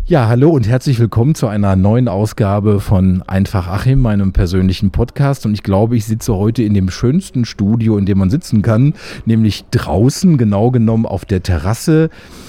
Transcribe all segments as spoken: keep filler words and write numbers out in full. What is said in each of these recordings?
Ja, hallo und herzlich willkommen zu einer neuen Ausgabe von Einfach Achim, meinem persönlichen Podcast. Und ich glaube, ich sitze heute in dem schönsten Studio, in dem man sitzen kann, nämlich draußen, genau genommen auf der Terrasse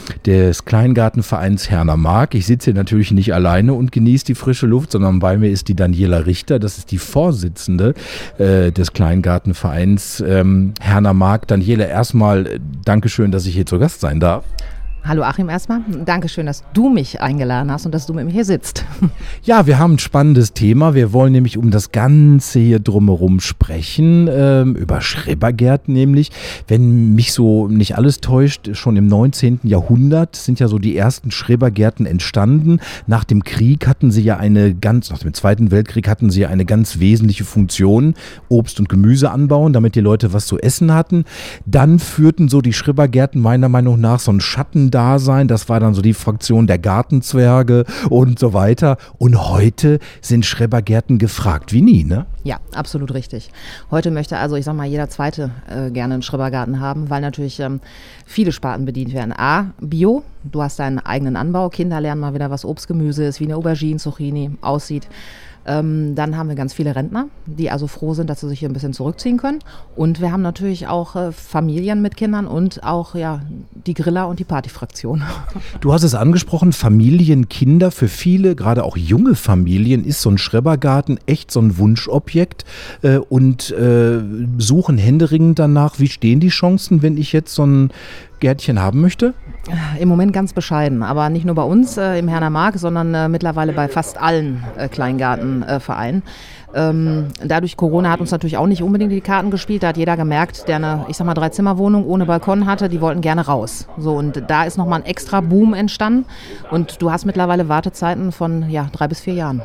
des Kleingartenvereins Herner Mark. Ich sitze hier natürlich nicht alleine und genieße die frische Luft, sondern bei mir ist die Daniela Richter. Das ist die Vorsitzende äh, des Kleingartenvereins ähm, Herner Mark. Daniela, erstmal äh, Dankeschön, dass ich hier zu Gast sein darf. Hallo Achim erstmal. Dankeschön, dass du mich eingeladen hast und dass du mit mir hier sitzt. Ja, wir haben ein spannendes Thema. Wir wollen nämlich um das Ganze hier drumherum sprechen, ähm, über Schrebergärten nämlich. Wenn mich so nicht alles täuscht, schon im neunzehnten Jahrhundert sind ja so die ersten Schrebergärten entstanden. Nach dem Krieg hatten sie ja eine ganz, nach dem Zweiten Weltkrieg hatten sie ja eine ganz wesentliche Funktion, Obst und Gemüse anbauen, damit die Leute was zu essen hatten. Dann führten so die Schrebergärten meiner Meinung nach so einen Schatten Dasein. Das war dann so die Fraktion der Gartenzwerge und so weiter. Und heute sind Schrebergärten gefragt wie nie, ne? Ja, absolut richtig. Heute möchte also, ich sag mal, jeder Zweite äh, gerne einen Schrebergarten haben, weil natürlich ähm, viele Sparten bedient werden. A, Bio, du hast deinen eigenen Anbau. Kinder lernen mal wieder, was Obst, Gemüse ist, wie eine Aubergine, Zucchini aussieht. Ähm, dann haben wir ganz viele Rentner, die also froh sind, dass sie sich hier ein bisschen zurückziehen können. Und wir haben natürlich auch äh, Familien mit Kindern und auch ja die Griller und die Partyfraktion. Du hast es angesprochen, Familien, Kinder. Für viele, gerade auch junge Familien, ist so ein Schrebergarten echt so ein Wunschobjekt äh, und äh, suchen händeringend danach. Wie stehen die Chancen, wenn ich jetzt so ein Gärtchen haben möchte? Im Moment ganz bescheiden, aber nicht nur bei uns äh, im Herner Mark, sondern äh, mittlerweile bei fast allen äh, Kleingartenvereinen. Äh, ähm, dadurch Corona hat uns natürlich auch nicht unbedingt die Karten gespielt. Da hat jeder gemerkt, der eine, ich sag mal, Dreizimmerwohnung ohne Balkon hatte, die wollten gerne raus. So, und da ist nochmal ein extra Boom entstanden und du hast mittlerweile Wartezeiten von ja, drei bis vier Jahren.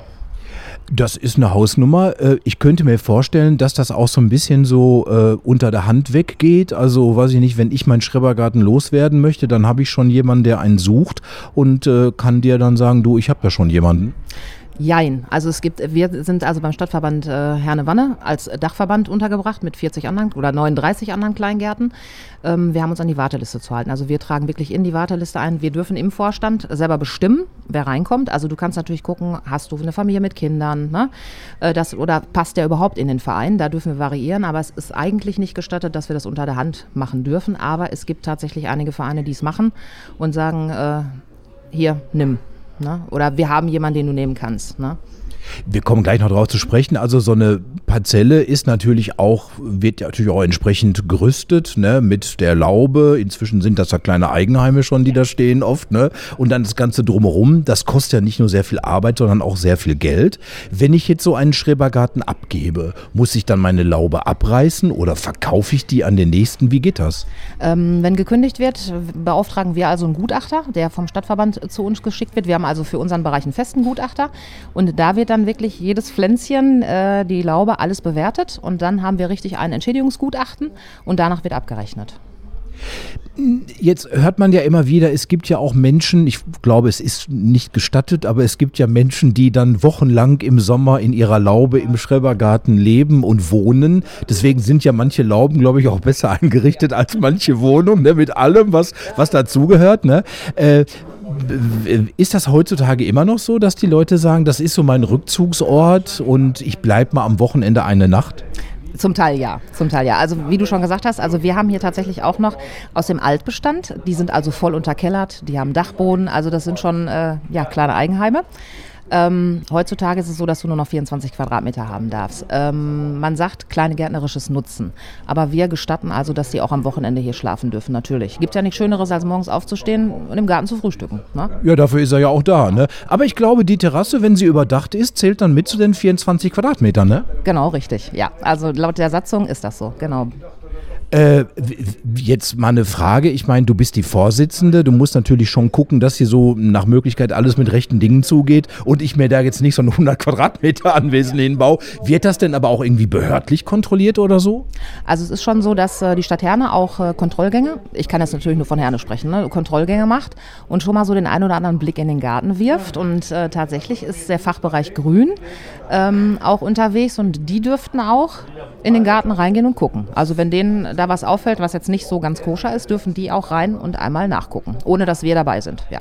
Das ist eine Hausnummer. Ich könnte mir vorstellen, dass das auch so ein bisschen so äh, unter der Hand weggeht. Also weiß ich nicht, wenn ich meinen Schrebergarten loswerden möchte, dann habe ich schon jemanden, der einen sucht und äh, kann dir dann sagen, du, ich habe ja schon jemanden. Jein. Also es gibt, wir sind also beim Stadtverband äh, Herne-Wanne als Dachverband untergebracht mit vierzig anderen oder neununddreißig anderen Kleingärten. Ähm, wir haben uns an die Warteliste zu halten. Also wir tragen wirklich in die Warteliste ein. Wir dürfen im Vorstand selber bestimmen, wer reinkommt. Also du kannst natürlich gucken, hast du eine Familie mit Kindern, ne? äh, das, oder passt der überhaupt in den Verein? Da dürfen wir variieren, aber es ist eigentlich nicht gestattet, dass wir das unter der Hand machen dürfen. Aber es gibt tatsächlich einige Vereine, die es machen und sagen, äh, hier, nimm. Ne? Oder wir haben jemanden, den du nehmen kannst. Ne? Wir kommen gleich noch drauf zu sprechen. Also so eine Parzelle ist natürlich auch, wird natürlich auch entsprechend gerüstet, ne, mit der Laube. Inzwischen sind das ja kleine Eigenheime schon, die da stehen oft, ne? Und dann das Ganze drumherum. Das kostet ja nicht nur sehr viel Arbeit, sondern auch sehr viel Geld. Wenn ich jetzt so einen Schrebergarten abgebe, muss ich dann meine Laube abreißen oder verkaufe ich die an den nächsten? Wie geht das? Ähm, wenn gekündigt wird, beauftragen wir also einen Gutachter, der vom Stadtverband zu uns geschickt wird. Wir haben also für unseren Bereich einen festen Gutachter und da wird dann wirklich jedes Pflänzchen, äh, die Laube, alles bewertet und dann haben wir richtig ein Entschädigungsgutachten und danach wird abgerechnet. Jetzt hört man ja immer wieder, es gibt ja auch Menschen, ich glaube, es ist nicht gestattet, aber es gibt ja Menschen, die dann wochenlang im Sommer in ihrer Laube im Schrebergarten leben und wohnen. Deswegen sind ja manche Lauben, glaube ich, auch besser eingerichtet als manche Wohnungen, ne, mit allem, was, was dazugehört. Ne? Äh, Ist das heutzutage immer noch so, dass die Leute sagen, das ist so mein Rückzugsort und ich bleibe mal am Wochenende eine Nacht? Zum Teil ja, zum Teil ja. Also wie du schon gesagt hast, also wir haben hier tatsächlich auch noch aus dem Altbestand, die sind also voll unterkellert, die haben Dachboden, also das sind schon äh, ja, kleine Eigenheime. Ähm, heutzutage ist es so, dass du nur noch vierundzwanzig Quadratmeter haben darfst. Ähm, man sagt kleine gärtnerisches Nutzen, aber wir gestatten also, dass die auch am Wochenende hier schlafen dürfen, natürlich. Gibt ja nichts Schöneres, als morgens aufzustehen und im Garten zu frühstücken. Ne? Ja, dafür ist er ja auch da. Ne? Aber ich glaube, die Terrasse, wenn sie überdacht ist, zählt dann mit zu den vierundzwanzig Quadratmetern, ne? Genau, richtig. Ja, also laut der Satzung ist das so, genau. Äh, jetzt mal eine Frage, ich meine, du bist die Vorsitzende, du musst natürlich schon gucken, dass hier so nach Möglichkeit alles mit rechten Dingen zugeht und ich mir da jetzt nicht so ein hundert Quadratmeter Anwesen hinbaue. Wird das denn aber auch irgendwie behördlich kontrolliert oder so? Also es ist schon so, dass äh, die Stadt Herne auch äh, Kontrollgänge, ich kann jetzt natürlich nur von Herne sprechen, ne, Kontrollgänge macht und schon mal so den einen oder anderen Blick in den Garten wirft und äh, tatsächlich ist der Fachbereich Grün ähm, auch unterwegs und die dürften auch in den Garten reingehen und gucken. Also wenn denen da was auffällt, was jetzt nicht so ganz koscher ist, dürfen die auch rein und einmal nachgucken, ohne dass wir dabei sind, ja.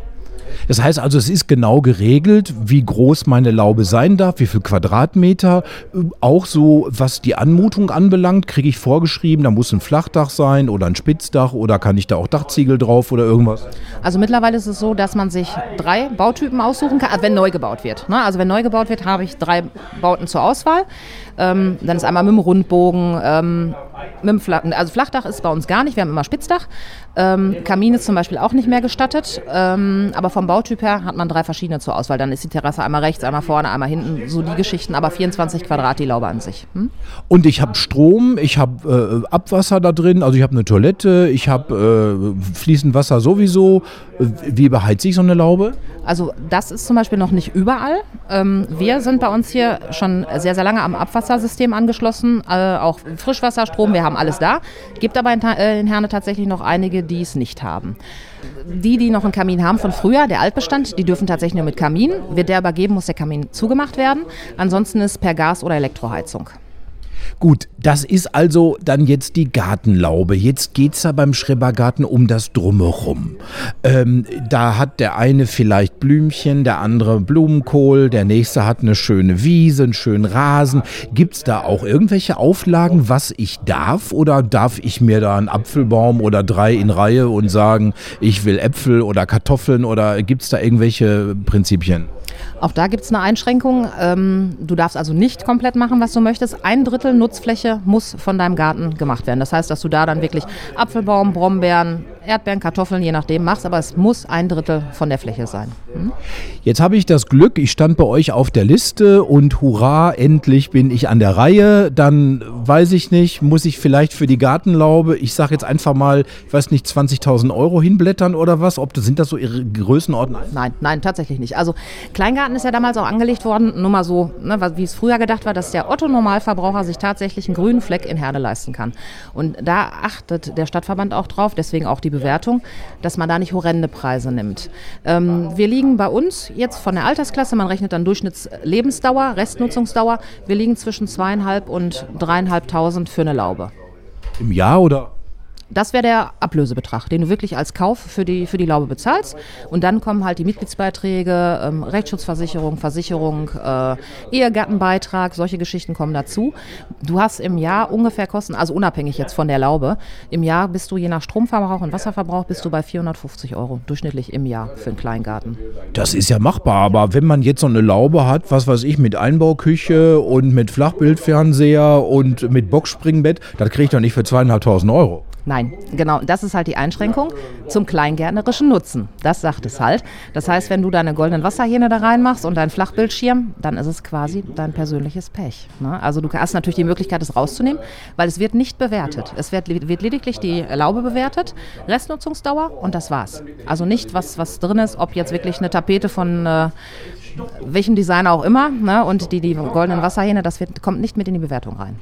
Das heißt also, es ist genau geregelt, wie groß meine Laube sein darf, wie viel Quadratmeter. Auch so, was die Anmutung anbelangt, kriege ich vorgeschrieben, da muss ein Flachdach sein oder ein Spitzdach oder kann ich da auch Dachziegel drauf oder irgendwas? Also mittlerweile ist es so, dass man sich drei Bautypen aussuchen kann, wenn neu gebaut wird. Ne? Also wenn neu gebaut wird, habe ich drei Bauten zur Auswahl. Ähm, dann ist einmal mit dem Rundbogen, ähm, mit dem Flach, also Flachdach ist bei uns gar nicht, wir haben immer Spitzdach. Ähm, Kamin ist zum Beispiel auch nicht mehr gestattet, ähm, aber vom Bautyp her hat man drei verschiedene zur Auswahl. Dann ist die Terrasse einmal rechts, einmal vorne, einmal hinten, so die Geschichten, aber vierundzwanzig Quadrat die Laube an sich. Hm? Und ich habe Strom, ich habe äh, Abwasser da drin, also ich habe eine Toilette, ich habe äh, fließend Wasser sowieso. Wie beheizt sich so eine Laube? Also das ist zum Beispiel noch nicht überall. Ähm, wir sind bei uns hier schon sehr, sehr lange am Abwassersystem angeschlossen, äh, auch Frischwasser, Strom, wir haben alles da. Gibt aber in, äh, in Herne tatsächlich noch einige, die es nicht haben. Die, die noch einen Kamin haben von früher, der Altbestand, die dürfen tatsächlich nur mit Kamin. Wird der übergeben, muss der Kamin zugemacht werden. Ansonsten ist per Gas- oder Elektroheizung. Gut, das ist also dann jetzt die Gartenlaube. Jetzt geht es ja beim Schrebergarten um das Drumherum. Ähm, da hat der eine vielleicht Blümchen, der andere Blumenkohl, der nächste hat eine schöne Wiese, einen schönen Rasen. Gibt es da auch irgendwelche Auflagen, was ich darf? Oder darf ich mir da einen Apfelbaum oder drei in Reihe und sagen, ich will Äpfel oder Kartoffeln? Oder gibt es da irgendwelche Prinzipien? Auch da gibt es eine Einschränkung. Ähm, du darfst also nicht komplett machen, was du möchtest. Ein Drittel Nutzfläche muss von deinem Garten gemacht werden. Das heißt, dass du da dann wirklich Apfelbaum, Brombeeren, Erdbeeren, Kartoffeln, je nachdem machst, aber es muss ein Drittel von der Fläche sein. Hm? Jetzt habe ich das Glück, ich stand bei euch auf der Liste und hurra, endlich bin ich an der Reihe. Dann weiß ich nicht, muss ich vielleicht für die Gartenlaube, ich sage jetzt einfach mal, ich weiß nicht, zwanzigtausend Euro hinblättern oder was? Ob das, sind das so ihre Größenordnungen? Nein, nein, tatsächlich nicht. Also Kleingarten ist ja damals auch angelegt worden, nur mal so, ne, wie es früher gedacht war, dass der Otto-Normalverbraucher sich tatsächlich einen grünen Fleck in Herne leisten kann. Und da achtet der Stadtverband auch drauf, deswegen auch die Bewertung, dass man da nicht horrende Preise nimmt. Ähm, wir liegen bei uns jetzt von der Altersklasse, man rechnet dann Durchschnittslebensdauer, Restnutzungsdauer, wir liegen zwischen zweieinhalb und dreieinhalbtausend für eine Laube. Im Jahr oder? Das wäre der Ablösebetrag, den du wirklich als Kauf für die, für die Laube bezahlst. Und dann kommen halt die Mitgliedsbeiträge, ähm, Rechtsschutzversicherung, Versicherung, äh, Ehegattenbeitrag, solche Geschichten kommen dazu. Du hast im Jahr ungefähr Kosten, also unabhängig jetzt von der Laube, im Jahr bist du je nach Stromverbrauch und Wasserverbrauch bist du bei vierhundertfünfzig Euro durchschnittlich im Jahr für einen Kleingarten. Das ist ja machbar, aber wenn man jetzt so eine Laube hat, was weiß ich, mit Einbauküche und mit Flachbildfernseher und mit Boxspringbett, das kriege ich doch nicht für zweieinhalbtausend Euro. Nein, genau, das ist halt die Einschränkung zum kleingärtnerischen Nutzen. Das sagt es halt. Das heißt, wenn du deine goldenen Wasserhähne da reinmachst und deinen Flachbildschirm, dann ist es quasi dein persönliches Pech. Ne? Also du hast natürlich die Möglichkeit, es rauszunehmen, weil es wird nicht bewertet. Es wird, wird lediglich die Laube bewertet, Restnutzungsdauer und das war's. Also nicht, was, was drin ist, ob jetzt wirklich eine Tapete von äh, welchem Designer auch immer, ne? Und die, die goldenen Wasserhähne, das wird, kommt nicht mit in die Bewertung rein.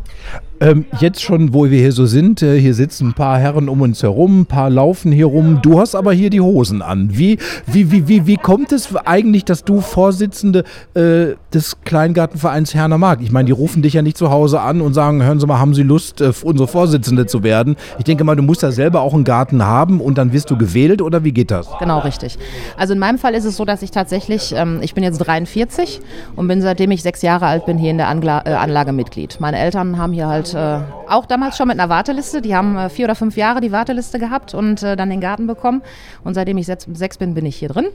Ähm, jetzt schon, wo wir hier so sind, äh, hier sitzen ein paar Herren um uns herum, ein paar laufen hier rum. Du hast aber hier die Hosen an. Wie, wie, wie, wie, wie kommt es eigentlich, dass du Vorsitzende äh, des Kleingartenvereins Herner Markt? Ich meine, die rufen dich ja nicht zu Hause an und sagen, hören Sie mal, haben Sie Lust, äh, unsere Vorsitzende zu werden? Ich denke mal, du musst ja selber auch einen Garten haben und dann wirst du gewählt oder wie geht das? Genau, richtig. Also in meinem Fall ist es so, dass ich tatsächlich, ähm, ich bin jetzt dreiundvierzig und bin seitdem ich sechs Jahre alt bin hier in der Angla- äh, Anlage Mitglied. Meine Eltern haben hier halt äh, auch damals schon mit einer Warteliste, die haben äh, vier oder fünf Jahre die Warteliste gehabt und äh, dann den Garten bekommen und seitdem ich sechs, sechs bin, bin ich hier drin.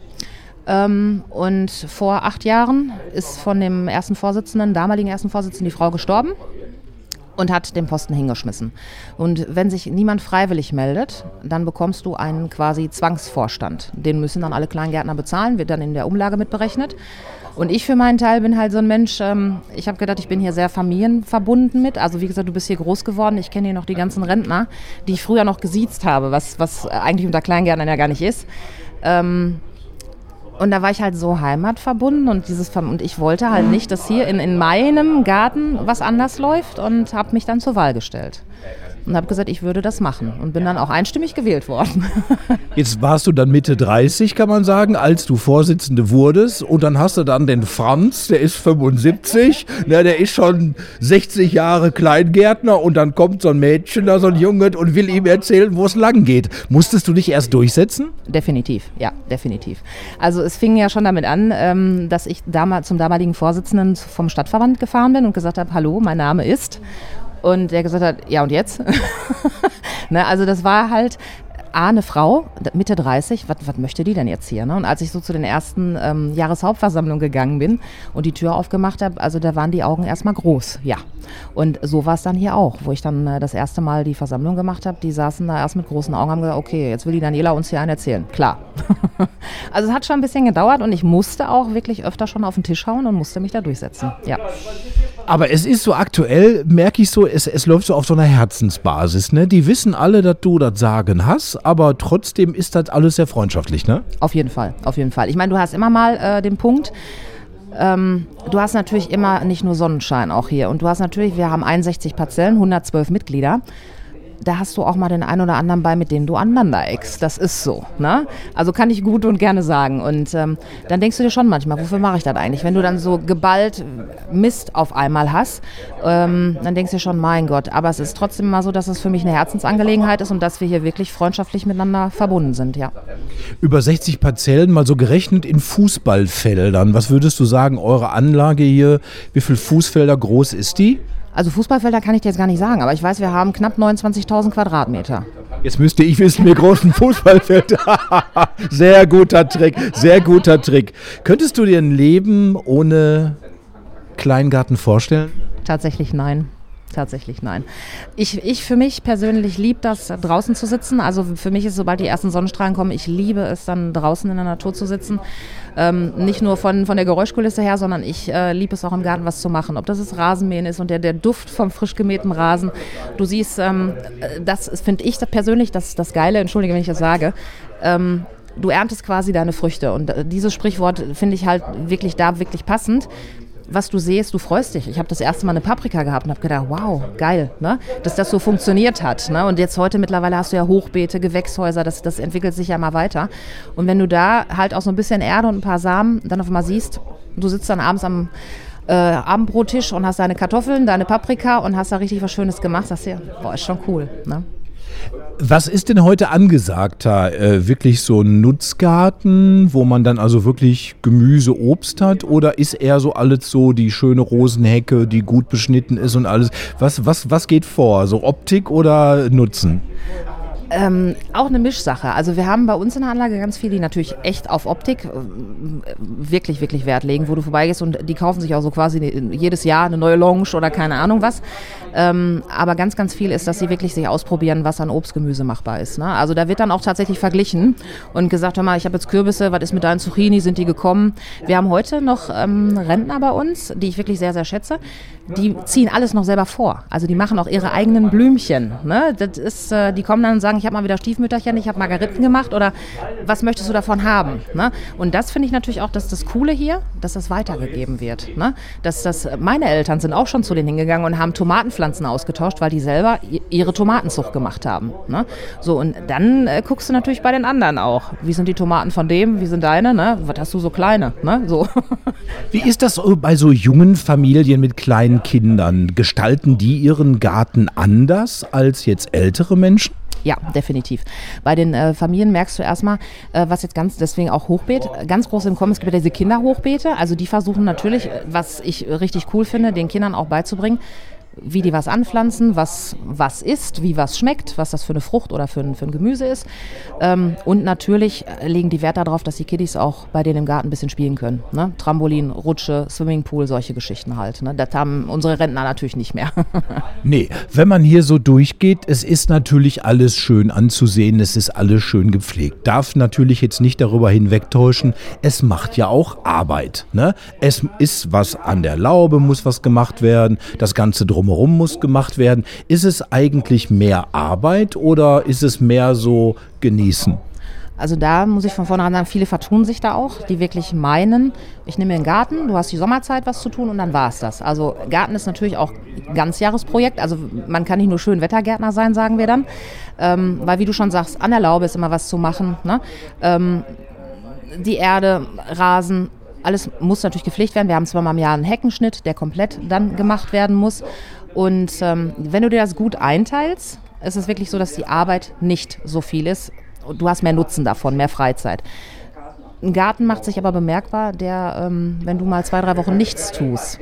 Ähm, und vor acht Jahren ist von dem ersten Vorsitzenden, damaligen ersten Vorsitzenden, die Frau gestorben und hat den Posten hingeschmissen. Und wenn sich niemand freiwillig meldet, dann bekommst du einen quasi Zwangsvorstand. Den müssen dann alle Kleingärtner bezahlen, wird dann in der Umlage mitberechnet. Und ich für meinen Teil bin halt so ein Mensch, ähm, ich habe gedacht, ich bin hier sehr familienverbunden mit. Also wie gesagt, du bist hier groß geworden, ich kenne hier noch die ganzen Rentner, die ich früher noch gesiezt habe, was, was eigentlich unter Kleingärtnern ja gar nicht ist. Ähm, Und da war ich halt so heimatverbunden und dieses und ich wollte halt nicht, dass hier in, in meinem Garten was anders läuft und habe mich dann zur Wahl gestellt. und habe gesagt, ich würde das machen und bin dann auch einstimmig gewählt worden. Jetzt warst du dann Mitte dreißig, kann man sagen, als du Vorsitzende wurdest und dann hast du dann den Franz, der ist fünfundsiebzig, na, der ist schon sechzig Jahre Kleingärtner und dann kommt so ein Mädchen da, so ein Junge und will ihm erzählen, wo es lang geht. Musstest du dich erst durchsetzen? Definitiv, ja, definitiv. Also es fing ja schon damit an, ähm, dass ich damals zum damaligen Vorsitzenden vom Stadtverband gefahren bin und gesagt habe, hallo, mein Name ist. Und der gesagt hat, ja und jetzt? Ne, also das war halt A, eine Frau, Mitte dreißig, was, was möchte die denn jetzt hier? Ne? Und als ich so zu den ersten ähm, Jahreshauptversammlungen gegangen bin und die Tür aufgemacht habe, also da waren die Augen erstmal groß, ja. Und so war es dann hier auch, wo ich dann äh, das erste Mal die Versammlung gemacht habe, die saßen da erst mit großen Augen und haben gesagt, okay, jetzt will die Daniela uns hier einen erzählen. Klar. Also es hat schon ein bisschen gedauert und ich musste auch wirklich öfter schon auf den Tisch hauen und musste mich da durchsetzen, ja. Aber es ist so aktuell, merke ich so, es, es läuft so auf so einer Herzensbasis, ne? Die wissen alle, dass du das Sagen hast, aber trotzdem ist das alles sehr freundschaftlich, ne? Auf jeden Fall, auf jeden Fall. Ich meine, du hast immer mal äh, den Punkt, ähm, du hast natürlich immer nicht nur Sonnenschein auch hier und du hast natürlich, wir haben einundsechzig Parzellen, hundertzwölf Mitglieder. Da hast du auch mal den einen oder anderen bei, mit dem du aneinander eckst. Das ist so, ne? Also kann ich gut und gerne sagen. Und ähm, dann denkst du dir schon manchmal, wofür mache ich das eigentlich? Wenn du dann so geballt Mist auf einmal hast, ähm, dann denkst du dir schon, mein Gott. Aber es ist trotzdem mal so, dass es für mich eine Herzensangelegenheit ist und dass wir hier wirklich freundschaftlich miteinander verbunden sind, ja. Über sechzig Parzellen, mal so gerechnet in Fußballfeldern. Was würdest du sagen, eure Anlage hier, wie viele Fußfelder groß ist die? Also Fußballfelder kann ich dir jetzt gar nicht sagen, aber ich weiß, wir haben knapp neunundzwanzigtausend Quadratmeter. Jetzt müsste ich wissen, wie groß ein Fußballfeld. Sehr guter Trick, sehr guter Trick. Könntest du dir ein Leben ohne Kleingarten vorstellen? Tatsächlich nein. Tatsächlich nein. Ich, ich für mich persönlich liebe das, draußen zu sitzen. Also für mich ist, sobald die ersten Sonnenstrahlen kommen, ich liebe es dann draußen in der Natur zu sitzen. Ähm, nicht nur von, von der Geräuschkulisse her, sondern ich äh, liebe es auch im Garten was zu machen. Ob das das Rasenmähen ist und der, der Duft vom frisch gemähten Rasen. Du siehst, ähm, das finde ich persönlich das, das Geile, entschuldige, wenn ich das sage. Ähm, du erntest quasi deine Früchte und dieses Sprichwort finde ich halt wirklich da wirklich passend. Was du siehst, du freust dich. Ich habe das erste Mal eine Paprika gehabt und habe gedacht, wow, geil, ne? Dass das so funktioniert hat. Ne? Und jetzt heute mittlerweile hast du ja Hochbeete, Gewächshäuser, das, das entwickelt sich ja mal weiter. Und wenn du da halt auch so ein bisschen Erde und ein paar Samen dann auf einmal siehst, du sitzt dann abends am äh, Abendbrottisch und hast deine Kartoffeln, deine Paprika und hast da richtig was Schönes gemacht, sagst du, boah, ist schon cool, ne? Was ist denn heute angesagter? Äh, wirklich so ein Nutzgarten, wo man dann also wirklich Gemüse, Obst hat? Oder ist eher so alles so die schöne Rosenhecke, die gut beschnitten ist und alles? Was, was, was geht vor? So Optik oder Nutzen? Ähm, auch eine Mischsache. Also wir haben bei uns in der Anlage ganz viele, die natürlich echt auf Optik äh, wirklich, wirklich Wert legen, wo du vorbeigehst und die kaufen sich auch so quasi jedes Jahr eine neue Lounge oder keine Ahnung was. Ähm, aber ganz, ganz viel ist, dass sie wirklich sich ausprobieren, was an Obstgemüse machbar ist. Ne? Also da wird dann auch tatsächlich verglichen und gesagt, hör mal, ich habe jetzt Kürbisse, was ist mit deinen Zucchini, sind die gekommen? Wir haben heute noch ähm, Rentner bei uns, die ich wirklich sehr, sehr schätze. Die ziehen alles noch selber vor. Also die machen auch ihre eigenen Blümchen. Ne? Das ist, äh, die kommen dann und sagen, ich habe mal wieder Stiefmütterchen, ich habe Margariten gemacht oder was möchtest du davon haben? Ne? Und das finde ich natürlich auch, dass das Coole hier, dass das weitergegeben wird. Ne? Dass das, meine Eltern sind auch schon zu denen hingegangen und haben Tomatenpflanzen ausgetauscht, weil die selber ihre Tomatenzucht gemacht haben. Ne? So, und dann äh, guckst du natürlich bei den anderen auch. Wie sind die Tomaten von dem? Wie sind deine? Ne? Was hast du so kleine? Ne? So. Wie ist das bei so jungen Familien mit kleinen Kindern? Gestalten die ihren Garten anders als jetzt ältere Menschen? Ja, definitiv. Bei den äh, Familien merkst du erstmal, äh, was jetzt ganz, deswegen auch Hochbeet, ganz groß im Kommen, es gibt ja diese Kinderhochbeete, also die versuchen natürlich, was ich richtig cool finde, den Kindern auch beizubringen, wie die was anpflanzen, was was ist, wie was schmeckt, was das für eine Frucht oder für ein, für ein Gemüse ist. Ähm, und natürlich legen die Wert darauf, dass die Kiddies auch bei denen im Garten ein bisschen spielen können. Ne? Trampolin, Rutsche, Swimmingpool, solche Geschichten halt. Ne? Das haben unsere Rentner natürlich nicht mehr. Nee, wenn man hier so durchgeht, es ist natürlich alles schön anzusehen, es ist alles schön gepflegt. Darf natürlich jetzt nicht darüber hinwegtäuschen, es macht ja auch Arbeit. Ne? Es ist was an der Laube, muss was gemacht werden, das Ganze drumherum muss gemacht werden. Ist es eigentlich mehr Arbeit oder ist es mehr so genießen? Also da muss ich von vornherein sagen, viele vertun sich da auch, die wirklich meinen, ich nehme mir einen Garten, du hast die Sommerzeit was zu tun und dann war es das. Also Garten ist natürlich auch ein Ganzjahresprojekt, also man kann nicht nur Schönwettergärtner sein, sagen wir dann, ähm, weil wie du schon sagst, an der Laube ist immer was zu machen, ne? ähm, die Erde, Rasen, alles muss natürlich gepflegt werden. Wir haben zweimal im Jahr einen Heckenschnitt, der komplett dann gemacht werden muss. Und ähm, wenn du dir das gut einteilst, ist es wirklich so, dass die Arbeit nicht so viel ist. Du hast mehr Nutzen davon, mehr Freizeit. Ein Garten macht sich aber bemerkbar, der, ähm, wenn du mal zwei, drei Wochen nichts tust,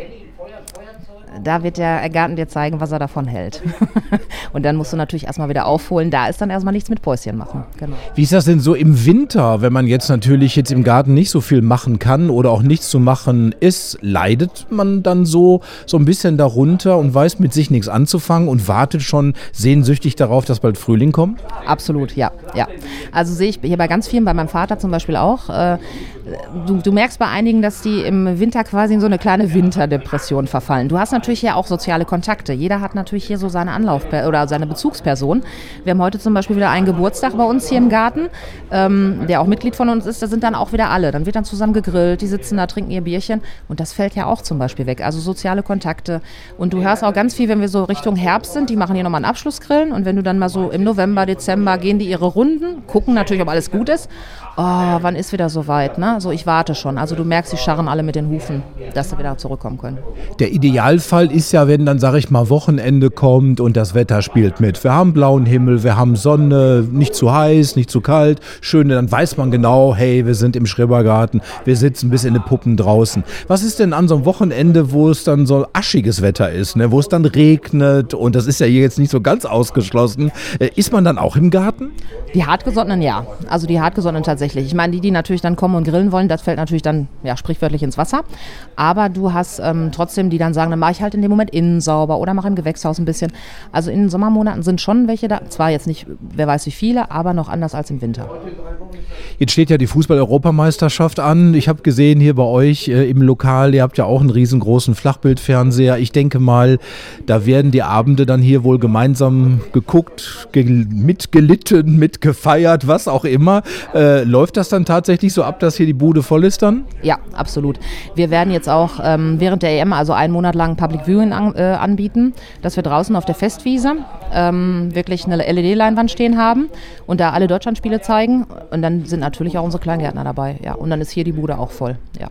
da wird der Garten dir zeigen, was er davon hält. Und dann musst du natürlich erstmal wieder aufholen. Da ist dann erstmal nichts mit Päuschen machen. Genau. Wie ist das denn so im Winter, wenn man jetzt natürlich jetzt im Garten nicht so viel machen kann oder auch nichts zu machen ist? Leidet man dann so, so ein bisschen darunter und weiß mit sich nichts anzufangen und wartet schon sehnsüchtig darauf, dass bald Frühling kommt? Absolut, ja. ja. Also sehe ich hier bei ganz vielen, bei meinem Vater zum Beispiel auch. Äh, du, du merkst bei einigen, dass die im Winter quasi in so eine kleine Winterdepression verfallen. Du hast natürlich ja auch soziale Kontakte. Jeder hat natürlich hier so seine Anlauf- oder seine Bezugsperson. Wir haben heute zum Beispiel wieder einen Geburtstag bei uns hier im Garten, ähm, der auch Mitglied von uns ist. Da sind dann auch wieder alle. Dann wird dann zusammen gegrillt, die sitzen da, trinken ihr Bierchen und das fällt ja auch zum Beispiel weg. Also soziale Kontakte. Und du hörst auch ganz viel, wenn wir so Richtung Herbst sind, die machen hier nochmal einen Abschlussgrillen und wenn du dann mal so im November, Dezember gehen die ihre Runden, gucken natürlich, ob alles gut ist. Oh, wann ist wieder soweit, ne? So, ich warte schon. Also du merkst, die scharren alle mit den Hufen, dass sie wieder zurückkommen können. Der Idealfall ist ja, wenn dann, sage ich mal, Wochenende kommt und das Wetter spielt mit. Wir haben blauen Himmel, wir haben Sonne, nicht zu heiß, nicht zu kalt. Schön, dann weiß man genau, hey, wir sind im Schrebergarten, wir sitzen bis in die Puppen draußen. Was ist denn an so einem Wochenende, wo es dann so aschiges Wetter ist, ne? Wo es dann regnet und das ist ja hier jetzt nicht so ganz ausgeschlossen. Äh, ist man dann auch im Garten? Die Hartgesottenen ja, also die Hartgesottenen tatsächlich. Ich meine, die, die natürlich dann kommen und grillen wollen, das fällt natürlich dann ja, sprichwörtlich ins Wasser. Aber du hast ähm, trotzdem, die dann sagen, dann mache ich halt in dem Moment innen sauber oder mache im Gewächshaus ein bisschen. Also in den Sommermonaten sind schon welche da, zwar jetzt nicht, wer weiß wie viele, aber noch anders als im Winter. Jetzt steht ja die Fußball-Europameisterschaft an. Ich habe gesehen hier bei euch äh, im Lokal, ihr habt ja auch einen riesengroßen Flachbildfernseher. Ich denke mal, da werden die Abende dann hier wohl gemeinsam geguckt, ge- mitgelitten, mitgefeiert, was auch immer. Äh, läuft das dann tatsächlich so ab, dass hier die Bude voll ist dann? Ja, absolut. Wir werden jetzt auch ähm, während der E M, also einen Monat lang Public Viewing an, äh, anbieten, dass wir draußen auf der Festwiese ähm, wirklich eine L E D-Leinwand stehen haben und da alle Deutschlandspiele zeigen. Und dann sind natürlich auch unsere Kleingärtner dabei. Ja. Und dann ist hier die Bude auch voll. Ja.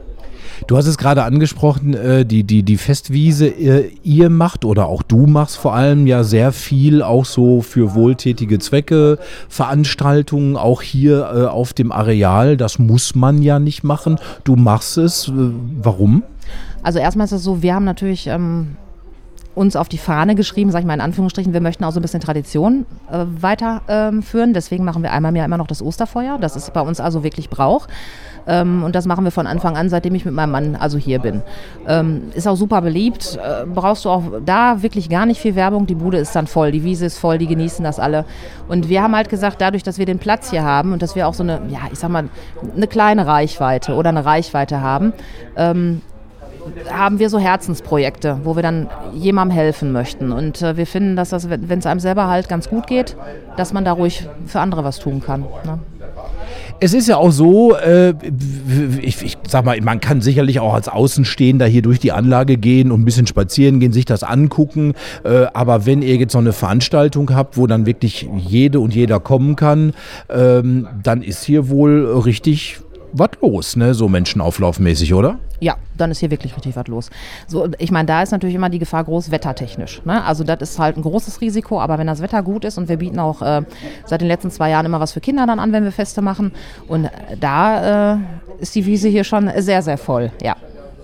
Du hast es gerade angesprochen, äh, die, die, die Festwiese, äh, ihr macht oder auch du machst vor allem ja sehr viel auch so für wohltätige Zwecke, Veranstaltungen, auch hier äh, auf dem Areal. Das muss man ja nicht machen. Du machst es. Äh, warum? Also erstmal ist es so, wir haben natürlich ähm, uns auf die Fahne geschrieben, sage ich mal in Anführungsstrichen, wir möchten auch so ein bisschen Tradition äh, weiterführen. Ähm, Deswegen machen wir einmal im Jahr immer noch das Osterfeuer. Das ist bei uns also wirklich Brauch. Ähm, und das machen wir von Anfang an, seitdem ich mit meinem Mann also hier bin. Ähm, ist auch super beliebt. Äh, brauchst du auch da wirklich gar nicht viel Werbung. Die Bude ist dann voll, die Wiese ist voll, die genießen das alle. Und wir haben halt gesagt, dadurch, dass wir den Platz hier haben und dass wir auch so eine, ja, ich sag mal, eine kleine Reichweite oder eine Reichweite haben, ähm, haben wir so Herzensprojekte, wo wir dann jemandem helfen möchten. Und äh, wir finden, dass das, wenn es einem selber halt ganz gut geht, dass man da ruhig für andere was tun kann. Ne? Es ist ja auch so, äh, ich, ich sag mal, man kann sicherlich auch als Außenstehender hier durch die Anlage gehen und ein bisschen spazieren gehen, sich das angucken. Äh, aber wenn ihr jetzt so eine Veranstaltung habt, wo dann wirklich jede und jeder kommen kann, ähm, dann ist hier wohl richtig was los, ne? So menschenauflaufmäßig, oder? Ja, dann ist hier wirklich richtig was los. So, ich meine, da ist natürlich immer die Gefahr groß, wettertechnisch. Ne? Also das ist halt ein großes Risiko, aber wenn das Wetter gut ist und wir bieten auch äh, seit den letzten zwei Jahren immer was für Kinder dann an, wenn wir Feste machen. Und da äh, ist die Wiese hier schon sehr, sehr voll, ja.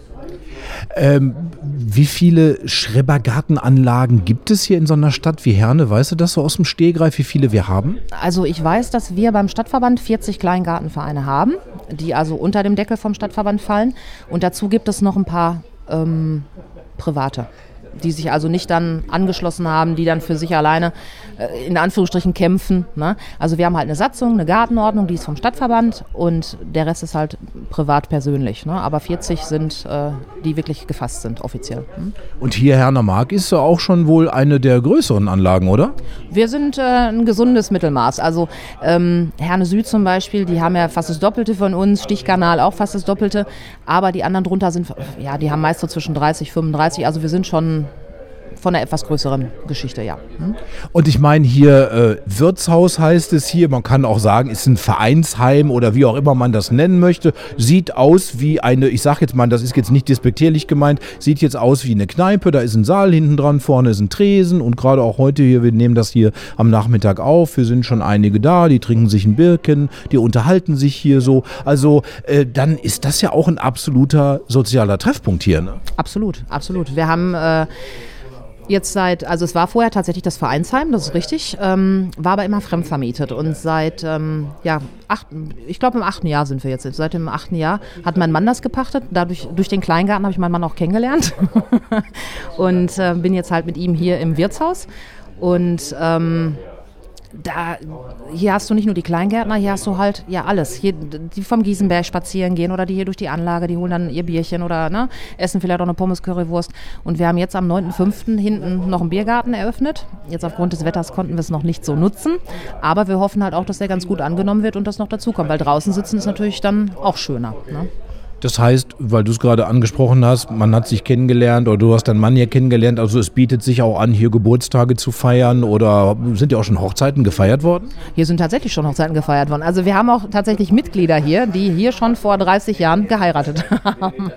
Ähm, wie viele Schrebergartenanlagen gibt es hier in so einer Stadt wie Herne? Weißt du das so aus dem Stehgreif, wie viele wir haben? Also ich weiß, dass wir beim Stadtverband vierzig Kleingartenvereine haben, die also unter dem Deckel vom Stadtverband fallen. Und dazu gibt es noch ein paar ähm, private. die sich also nicht dann angeschlossen haben, die dann für sich alleine äh, in Anführungsstrichen kämpfen. Ne? Also wir haben halt eine Satzung, eine Gartenordnung, die ist vom Stadtverband und der Rest ist halt privat persönlich. Ne? Aber vierzig sind, äh, die wirklich gefasst sind, offiziell. Hm? Und hier Herner Mark ist ja auch schon wohl eine der größeren Anlagen, oder? Wir sind äh, ein gesundes Mittelmaß. Also ähm, Herne Süd zum Beispiel, die haben ja fast das Doppelte von uns, Stichkanal auch fast das Doppelte, aber die anderen drunter sind, ja, die haben meist so zwischen dreißig, fünfunddreißig, also wir sind schon von einer etwas größeren Geschichte, ja. Hm? Und ich meine hier äh, Wirtshaus heißt es hier, man kann auch sagen, ist ein Vereinsheim oder wie auch immer man das nennen möchte, sieht aus wie eine, ich sag jetzt mal, das ist jetzt nicht despektierlich gemeint, sieht jetzt aus wie eine Kneipe, da ist ein Saal hinten dran, vorne ist ein Tresen und gerade auch heute hier, wir nehmen das hier am Nachmittag auf, wir sind schon einige da, die trinken sich ein Birken, die unterhalten sich hier so, also äh, dann ist das ja auch ein absoluter sozialer Treffpunkt hier, ne? Absolut, absolut. Wir haben äh, jetzt seit, also es war vorher tatsächlich das Vereinsheim, das ist richtig, ähm, war aber immer fremdvermietet und seit, ähm, ja, acht, ich glaube im achten Jahr sind wir jetzt, seit dem achten Jahr hat mein Mann das gepachtet, dadurch, durch den Kleingarten habe ich meinen Mann auch kennengelernt und äh, bin jetzt halt mit ihm hier im Wirtshaus und ähm, Da, hier hast du nicht nur die Kleingärtner, hier hast du halt ja alles. Hier, die vom Gießenberg spazieren gehen oder die hier durch die Anlage, die holen dann ihr Bierchen oder ne, essen vielleicht auch eine Pommes-Currywurst. Und wir haben jetzt am neunten fünften hinten noch einen Biergarten eröffnet. Jetzt aufgrund des Wetters konnten wir es noch nicht so nutzen. Aber wir hoffen halt auch, dass der ganz gut angenommen wird und das noch dazukommt. Weil draußen sitzen ist natürlich dann auch schöner. Ne? Das heißt, weil du es gerade angesprochen hast, man hat sich kennengelernt oder du hast deinen Mann hier kennengelernt, also es bietet sich auch an, hier Geburtstage zu feiern oder sind ja auch schon Hochzeiten gefeiert worden? Hier sind tatsächlich schon Hochzeiten gefeiert worden. Also wir haben auch tatsächlich Mitglieder hier, die hier schon vor dreißig Jahren geheiratet haben.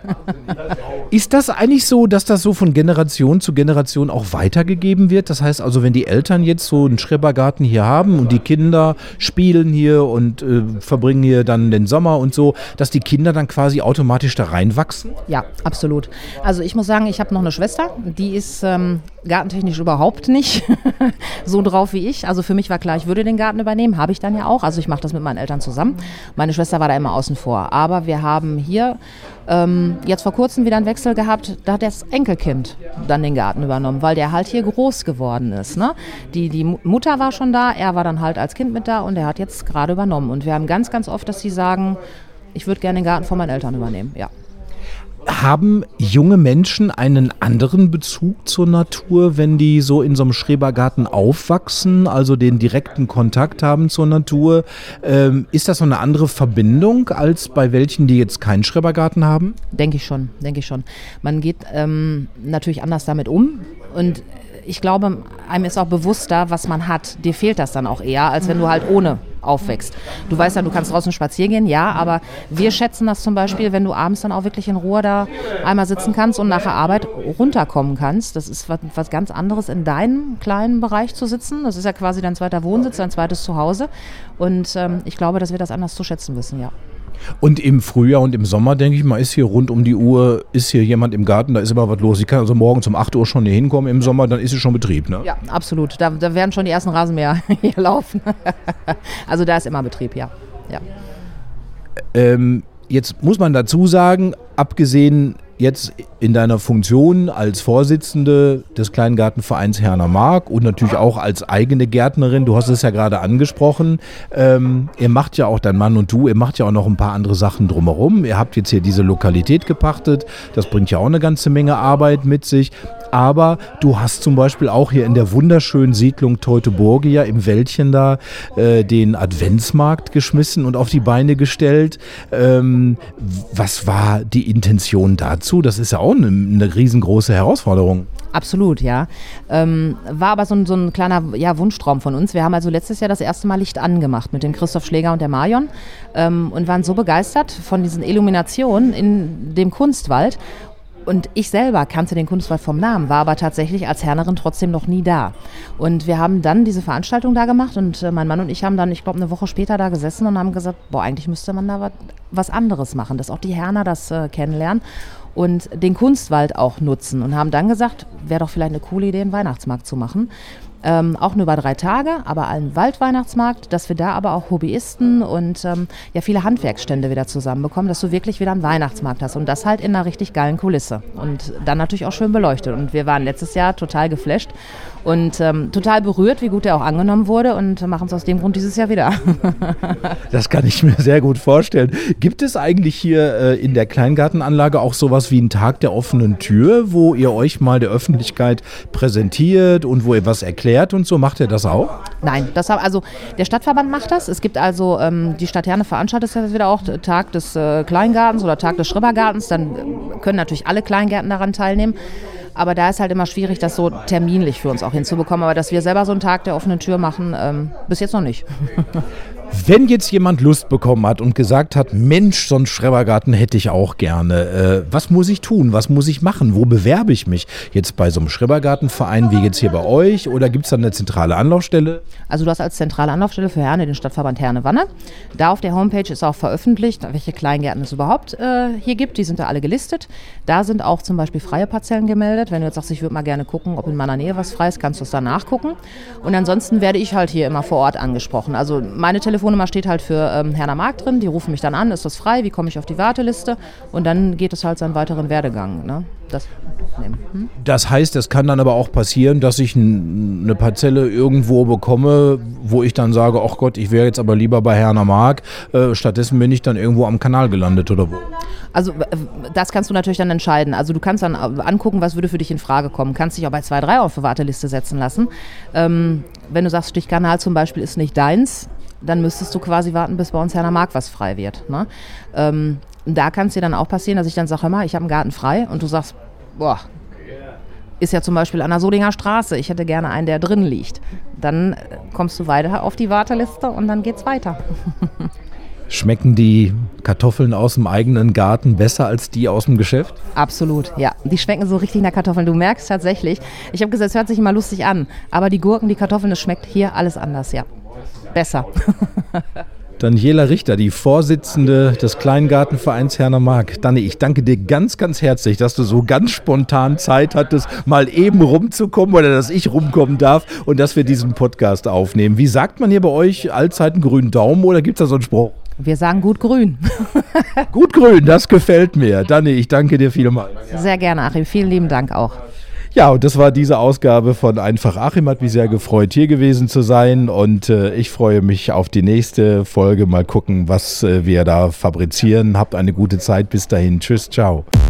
Ist das eigentlich so, dass das so von Generation zu Generation auch weitergegeben wird? Das heißt also, wenn die Eltern jetzt so einen Schrebergarten hier haben und die Kinder spielen hier und äh, verbringen hier dann den Sommer und so, dass die Kinder dann quasi automatisch da reinwachsen? Ja, absolut. Also ich muss sagen, ich habe noch eine Schwester, die ist ähm, gartentechnisch überhaupt nicht so drauf wie ich. Also für mich war klar, ich würde den Garten übernehmen, habe ich dann ja auch. Also ich mache das mit meinen Eltern zusammen. Meine Schwester war da immer außen vor. Aber wir haben hier ähm, jetzt vor kurzem wieder einen Wechsel gehabt, da hat das Enkelkind dann den Garten übernommen, weil der halt hier groß geworden ist. Ne? Die, die Mutter war schon da, er war dann halt als Kind mit da und er hat jetzt gerade übernommen. Und wir haben ganz, ganz oft, dass sie sagen, ich würde gerne den Garten von meinen Eltern übernehmen, ja. Haben junge Menschen einen anderen Bezug zur Natur, wenn die so in so einem Schrebergarten aufwachsen, also den direkten Kontakt haben zur Natur? Ähm, ist das so eine andere Verbindung als bei welchen, die jetzt keinen Schrebergarten haben? Denke ich schon, denke ich schon. Man geht ähm, natürlich anders damit um und ich glaube, einem ist auch bewusster, was man hat. Dir fehlt das dann auch eher, als wenn du halt ohne aufwächst. Du weißt dann, du kannst draußen spazieren gehen, ja, aber wir schätzen das zum Beispiel, wenn du abends dann auch wirklich in Ruhe da einmal sitzen kannst und nach der Arbeit runterkommen kannst. Das ist was, was ganz anderes, in deinem kleinen Bereich zu sitzen. Das ist ja quasi dein zweiter Wohnsitz, dein zweites Zuhause. Und ähm, ich glaube, dass wir das anders zu schätzen wissen, ja. Und im Frühjahr und im Sommer, denke ich mal, ist hier rund um die Uhr, ist hier jemand im Garten, da ist immer was los. Ich kann also morgens um acht Uhr schon hier hinkommen, im Sommer, dann ist es schon Betrieb, ne? Ja, absolut. Da, da werden schon die ersten Rasenmäher hier laufen. Also da ist immer Betrieb, ja. ja. Ähm, jetzt muss man dazu sagen, abgesehen jetzt in deiner Funktion als Vorsitzende des Kleingartenvereins Herner Mark und natürlich auch als eigene Gärtnerin, du hast es ja gerade angesprochen, ähm, ihr macht ja auch, dein Mann und du, ihr macht ja auch noch ein paar andere Sachen drumherum. Ihr habt jetzt hier diese Lokalität gepachtet, das bringt ja auch eine ganze Menge Arbeit mit sich. Aber du hast zum Beispiel auch hier in der wunderschönen Siedlung Teutoburgia im Wäldchen da äh, den Adventsmarkt geschmissen und auf die Beine gestellt. Ähm, was war die Intention dazu? Das ist ja auch eine, eine riesengroße Herausforderung. Absolut, ja. Ähm, war aber so ein, so ein kleiner ja, Wunschtraum von uns. Wir haben also letztes Jahr das erste Mal Licht angemacht mit dem Christoph Schläger und der Marion ähm, und waren so begeistert von diesen Illuminationen in dem Kunstwald. Und ich selber kannte den Kunstwald vom Namen, war aber tatsächlich als Hernerin trotzdem noch nie da. Und wir haben dann diese Veranstaltung da gemacht und äh, mein Mann und ich haben dann, ich glaube, eine Woche später da gesessen und haben gesagt, boah, eigentlich müsste man da was, was anderes machen, dass auch die Herner das äh, kennenlernen und den Kunstwald auch nutzen. Und haben dann gesagt, wäre doch vielleicht eine coole Idee, einen Weihnachtsmarkt zu machen. Ähm, auch nur über drei Tage, aber ein Waldweihnachtsmarkt, dass wir da aber auch Hobbyisten und ähm, ja viele Handwerksstände wieder zusammenbekommen, dass du wirklich wieder einen Weihnachtsmarkt hast und das halt in einer richtig geilen Kulisse und dann natürlich auch schön beleuchtet. Und wir waren letztes Jahr total geflasht und ähm, total berührt, wie gut der auch angenommen wurde und machen es aus dem Grund dieses Jahr wieder. Das kann ich mir sehr gut vorstellen. Gibt es eigentlich hier äh, in der Kleingartenanlage auch sowas wie einen Tag der offenen Tür, wo ihr euch mal der Öffentlichkeit präsentiert und wo ihr was erklärt und so? Macht ihr das auch? Nein, das, also der Stadtverband macht das. Es gibt also, ähm, die Stadt Herne veranstaltet jetzt wieder auch Tag des äh, Kleingartens oder Tag des Schrebergartens. Dann können natürlich alle Kleingärten daran teilnehmen. Aber da ist halt immer schwierig, das so terminlich für uns auch hinzubekommen. Aber dass wir selber so einen Tag der offenen Tür machen, ähm, bis jetzt noch nicht. Wenn jetzt jemand Lust bekommen hat und gesagt hat, Mensch, so einen Schrebergarten hätte ich auch gerne, äh, was muss ich tun, was muss ich machen, wo bewerbe ich mich? Jetzt bei so einem Schrebergartenverein wie jetzt hier bei euch oder gibt es dann eine zentrale Anlaufstelle? Also du hast als zentrale Anlaufstelle für Herne den Stadtverband Herne-Wanne. Da auf der Homepage ist auch veröffentlicht, welche Kleingärten es überhaupt äh, hier gibt, die sind da alle gelistet. Da sind auch zum Beispiel freie Parzellen gemeldet. Wenn du jetzt sagst, ich würde mal gerne gucken, ob in meiner Nähe was frei ist, kannst du es da nachgucken. Und ansonsten werde ich halt hier immer vor Ort angesprochen. Also meine Telefonnummer steht halt für ähm, Herner Markt drin, die rufen mich dann an, ist das frei, wie komme ich auf die Warteliste und dann geht es halt seinen weiteren Werdegang. Ne? Das, hm? das heißt, es kann dann aber auch passieren, dass ich n- eine Parzelle irgendwo bekomme, wo ich dann sage, ach Gott, ich wäre jetzt aber lieber bei Herner Mark, äh, stattdessen bin ich dann irgendwo am Kanal gelandet oder wo? Also das kannst du natürlich dann entscheiden. Also du kannst dann angucken, was würde für dich in Frage kommen. Kannst dich auch bei zwei, drei auf die Warteliste setzen lassen. Ähm, wenn du sagst, Stichkanal zum Beispiel ist nicht deins, dann müsstest du quasi warten, bis bei uns Herner Mark was frei wird. Ne? Ähm, da kann es dir dann auch passieren, dass ich dann sage, hör mal, ich habe einen Garten frei und du sagst, boah, ist ja zum Beispiel an der Solinger Straße, ich hätte gerne einen, der drin liegt. Dann kommst du weiter auf die Warteliste und dann geht's weiter. Schmecken die Kartoffeln aus dem eigenen Garten besser als die aus dem Geschäft? Absolut, ja. Die schmecken so richtig nach Kartoffeln. Du merkst tatsächlich, ich habe gesagt, es hört sich immer lustig an, aber die Gurken, die Kartoffeln, das schmeckt hier alles anders, ja. Besser. Daniela Richter, die Vorsitzende des Kleingartenvereins Herner Mark. Dani, ich danke dir ganz, ganz herzlich, dass du so ganz spontan Zeit hattest, mal eben rumzukommen oder dass ich rumkommen darf und dass wir diesen Podcast aufnehmen. Wie sagt man hier bei euch allzeit einen grünen Daumen oder gibt es da so einen Spruch? Wir sagen gut grün. Gut grün, das gefällt mir. Dani, ich danke dir vielmals. Sehr gerne, Achim. Vielen lieben Dank auch. Ja, und das war diese Ausgabe von Einfach Achim. Hat mich sehr gefreut, hier gewesen zu sein. Und äh, ich freue mich auf die nächste Folge. Mal gucken, was äh, wir da fabrizieren. Habt eine gute Zeit. Bis dahin. Tschüss, ciao.